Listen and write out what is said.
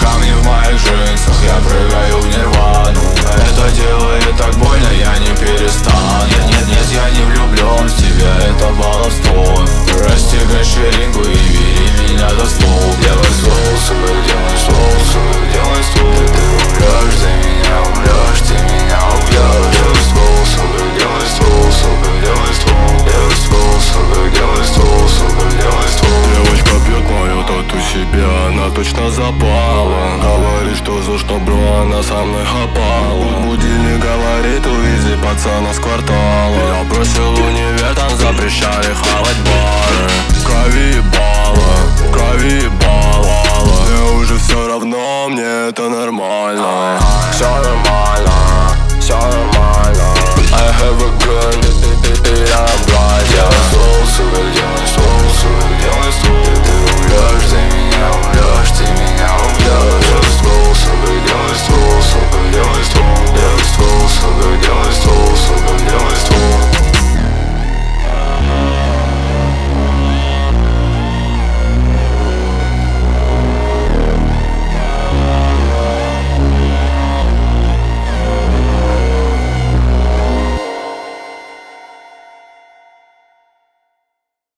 камни в моих джинсах, я прыгаю в нирвану. Это делает так больно, я не перестану. Нет, я не влюблен в тебя, это баловство. Расстегни ширинку и бери меня за стол. Делай ствол, сука, делай ствол, сука, делай ствол. Ты умрешь, ты меня умрешь, ты меня убьешь. Делай ствол, сука, делай ствол, сука, делай ствол. Делай ствол, сука, делай ствол, сука, делай ствол. Девочка пьет мою тату себе, она точно запала. Говорит, что за что, бро, она со мной хапала. Будильник говорит, увези пацана с квартала. Я бросил универ, там запрещали хавать бары. Крови ебало, мне уже все равно, мне это нравится.